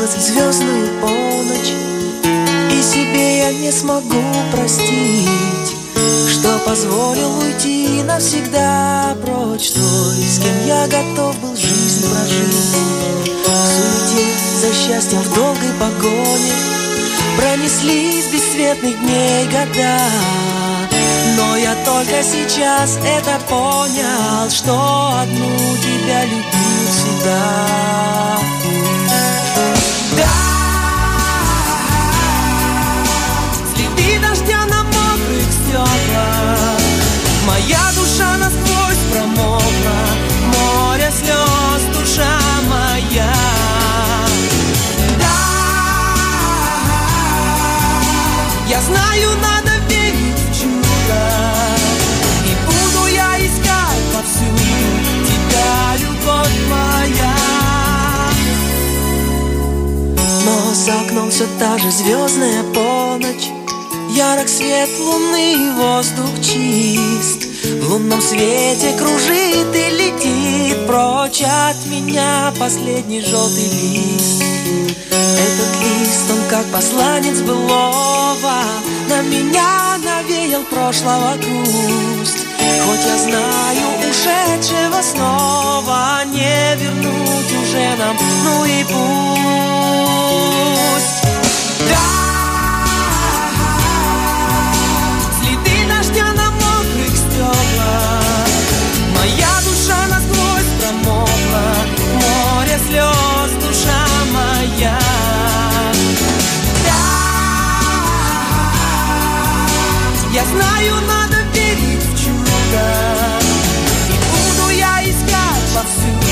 превратилась в звездную полночь, и себе я не смогу простить, что позволил уйти навсегда прочь той, с кем я готов был жизнь прожить. В суете за счастьем в долгой погоне пронеслись бесцветных дней года, но я только сейчас это понял, что одну тебя любил всегда. Да, следы дождя на мокрых стеклах, моя душа насквозь промокла, море слез, душа моя. Да, я знаю, надо верить в чудо, и буду я искать повсюду тебя, любовь моя. Но за окном все та же звездная полночь, ярок свет луны, воздух чист, в лунном свете кружит и летит прочь от меня последний желтый лист. Этот лист, он как посланец былого, на меня навеял прошлого грусть. Хоть я знаю, ушедшего снова не вернуть уже нам, ну и пусть. Да, следы дождя на мокрых стеклах, моя душа насквозь промокла, море слез, душа моя. Да, я знаю, надо верить в чудо, и буду я искать повсюду